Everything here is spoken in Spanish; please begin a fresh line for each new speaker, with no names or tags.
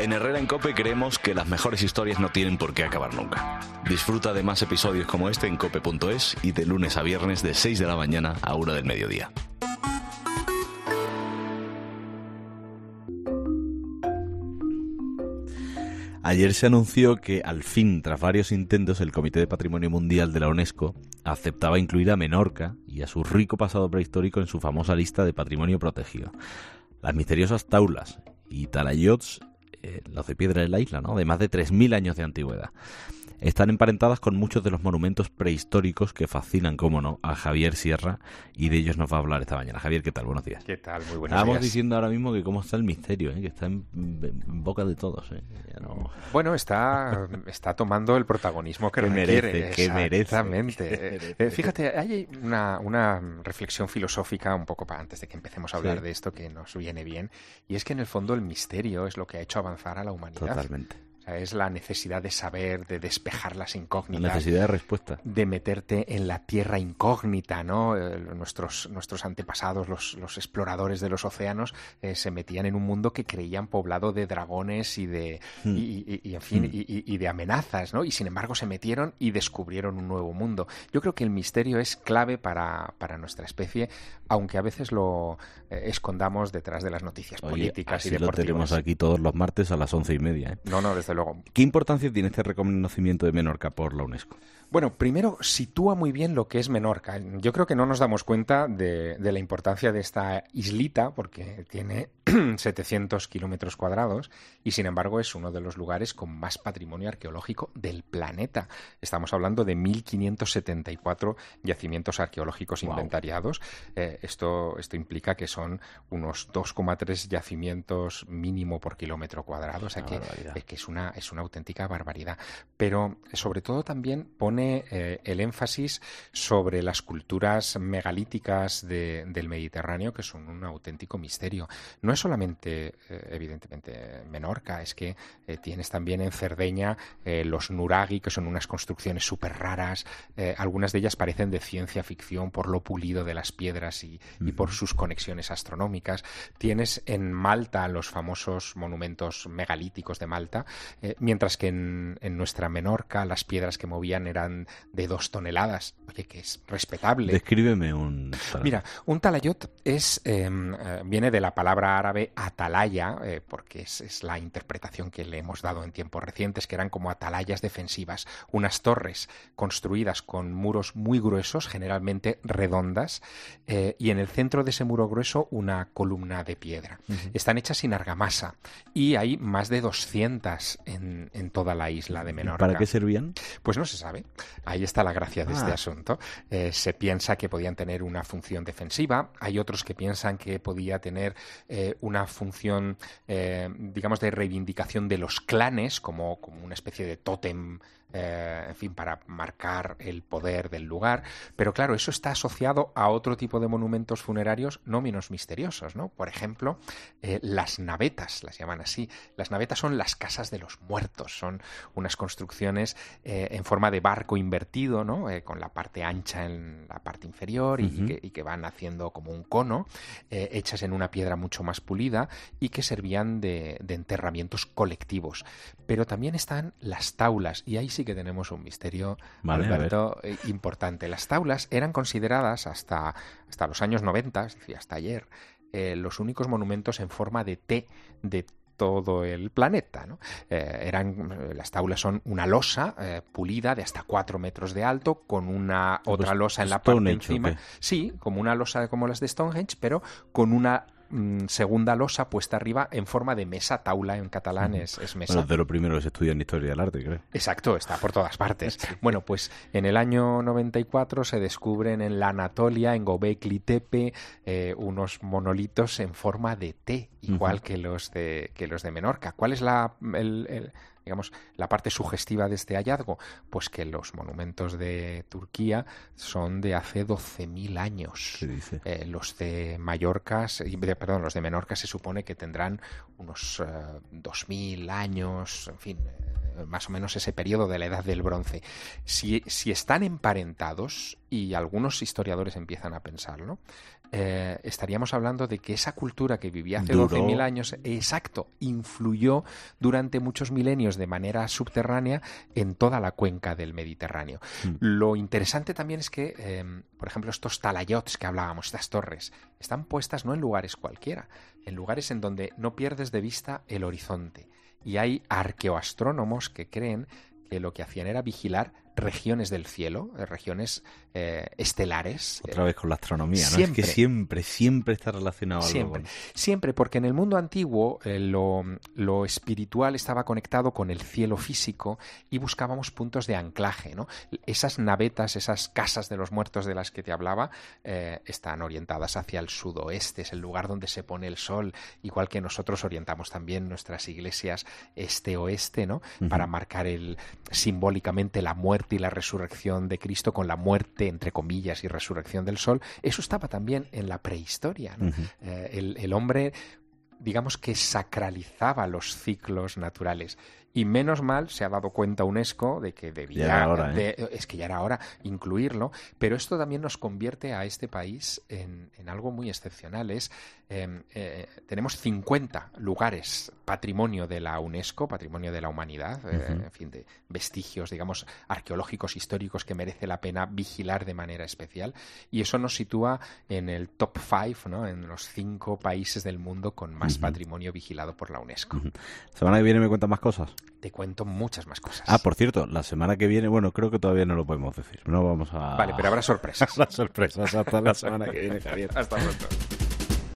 En Herrera en COPE creemos que las mejores historias no tienen por qué acabar nunca. Disfruta de más episodios como este en cope.es y de lunes a viernes de 6 de la mañana a 1 del mediodía.
Ayer se anunció que, al fin, tras varios intentos, el Comité de Patrimonio Mundial de la UNESCO aceptaba incluir a Menorca y a su rico pasado prehistórico en su famosa lista de patrimonio protegido. Las misteriosas taulas y talayots, los de piedra de la isla, ¿no?, de más de 3.000 años de antigüedad, están emparentadas con muchos de los monumentos prehistóricos que fascinan, cómo no, a Javier Sierra, y de ellos nos va a hablar esta mañana. Javier, ¿qué tal? Buenos días.
¿Qué tal? Muy buenos
Estábamos
días.
diciendo ahora mismo que cómo está el misterio, que está en boca de todos. Ya no...
Bueno, está tomando el protagonismo que requiere.
Que merece.
Exactamente. Fíjate, hay una reflexión filosófica un poco antes de que empecemos a hablar de esto que nos viene bien, y es que en el fondo el misterio es lo que ha hecho avanzar a la humanidad.
Totalmente.
Es la necesidad de saber, de despejar las incógnitas.
La necesidad de respuesta.
De meterte en la tierra incógnita, ¿no? Nuestros antepasados, los exploradores de los océanos, se metían en un mundo que creían poblado de dragones y de amenazas, ¿no? Y sin embargo se metieron y descubrieron un nuevo mundo. Yo creo que el misterio es clave para nuestra especie, aunque a veces lo escondamos detrás de las noticias políticas y deportivas.
Lo tenemos aquí todos los martes a las 11:30, ¿eh?
No, desde luego.
¿Qué importancia tiene este reconocimiento de Menorca por la UNESCO?
Bueno, primero sitúa muy bien lo que es Menorca. Yo creo que no nos damos cuenta de la importancia de esta islita, porque tiene 700 kilómetros cuadrados y, sin embargo, es uno de los lugares con más patrimonio arqueológico del planeta. Estamos hablando de 1.574 yacimientos arqueológicos inventariados. Esto implica que son unos 2,3 yacimientos mínimo por kilómetro cuadrado, o sea que es una auténtica barbaridad. Pero, sobre todo, también pone el énfasis sobre las culturas megalíticas del Mediterráneo, que son un auténtico misterio. No es solamente, evidentemente, Menorca, es que tienes también en Cerdeña los nuraghi, que son unas construcciones súper raras. Algunas de ellas parecen de ciencia ficción por lo pulido de las piedras y por sus conexiones astronómicas. Tienes en Malta los famosos monumentos megalíticos de Malta, mientras que en nuestra Menorca las piedras que movían eran de 2 toneladas. Oye, que es respetable.
Descríbeme un talayot.
Mira, un talayot viene de la palabra árabe atalaya, porque es la interpretación que le hemos dado en tiempos recientes, que eran como atalayas defensivas, unas torres construidas con muros muy gruesos, generalmente redondas, y en el centro de ese muro grueso una columna de piedra. Están hechas sin argamasa y hay más de 200 en toda la isla de Menorca.
¿Para qué servían?
Pues no se sabe. Ahí está la gracia de este asunto. Se piensa que podían tener una función defensiva. Hay otros que piensan que podía tener una función, digamos, de reivindicación de los clanes, como una especie de tótem, en fin, para marcar el poder del lugar. Pero claro, eso está asociado a otro tipo de monumentos funerarios no menos misteriosos, ¿no? Por ejemplo, las navetas, las llaman así. Las navetas son las casas de los muertos. Son unas construcciones en forma de barco invertido, ¿no? Con la parte ancha en la parte inferior y que van haciendo como un cono, hechas en una piedra mucho más pulida y que servían de enterramientos colectivos. Pero también están las taulas, y ahí sí que tenemos un misterio, Alberto, importante. Las taulas eran consideradas hasta los años 90, es decir, hasta ayer, los únicos monumentos en forma de T de todo el planeta, ¿no? Las taulas son una losa pulida de hasta 4 metros de alto, con una otra losa en la parte encima. Sí, como una losa como las de Stonehenge, pero con una segunda losa puesta arriba en forma de mesa. Taula en catalán es mesa.
Bueno, de lo primero que se estudia en Historia del Arte, creo.
Exacto, está por todas partes. Bueno, pues en el año 94 se descubren en la Anatolia, en Göbekli Tepe, unos monolitos en forma de T, igual que los de Menorca. ¿Cuál es digamos, la parte sugestiva de este hallazgo? Pues que los monumentos de Turquía son de hace 12.000 años.
¿Qué dice?
Los de Mallorca, los de Menorca se supone que tendrán unos 2.000 años, en fin, más o menos ese periodo de la Edad del Bronce. Si están emparentados, y algunos historiadores empiezan a pensarlo, estaríamos hablando de que esa cultura que vivía hace 12.000 años, exacto, influyó durante muchos milenios de manera subterránea en toda la cuenca del Mediterráneo. Lo interesante también es que, por ejemplo, estos talayots que hablábamos, estas torres, están puestas no en lugares cualquiera, en lugares en donde no pierdes de vista el horizonte. Y hay arqueoastrónomos que creen que lo que hacían era vigilar regiones del cielo, regiones estelares.
Otra vez con la astronomía, ¿no?
Siempre,
es que siempre está relacionado
siempre,
algo con...
Siempre, porque en el mundo antiguo lo espiritual estaba conectado con el cielo físico y buscábamos puntos de anclaje, ¿no? Esas navetas, esas casas de los muertos de las que te hablaba, están orientadas hacia el sudoeste, es el lugar donde se pone el sol, igual que nosotros orientamos también nuestras iglesias este-oeste, ¿no? Para marcar simbólicamente la muerte y la resurrección de Cristo con la muerte, entre comillas, y resurrección del sol. Eso estaba también en la prehistoria, ¿no? El hombre, digamos que sacralizaba los ciclos naturales. Y menos mal se ha dado cuenta UNESCO de que debía, es que ya era hora incluirlo, pero esto también nos convierte a este país en algo muy excepcional. Tenemos 50 lugares patrimonio de la UNESCO, patrimonio de la humanidad, en fin, de vestigios, digamos, arqueológicos, históricos que merece la pena vigilar de manera especial, y eso nos sitúa en el top 5, ¿no? En los 5 países del mundo con más patrimonio vigilado por la UNESCO.
¿Semana que viene me cuentas más cosas?
Te cuento muchas más cosas.
Ah, por cierto, la semana que viene, bueno, creo que todavía no lo podemos decir. No vamos a...
Vale, pero habrá sorpresas.
Habrá sorpresas. Hasta la semana que viene, Javier.
Hasta pronto.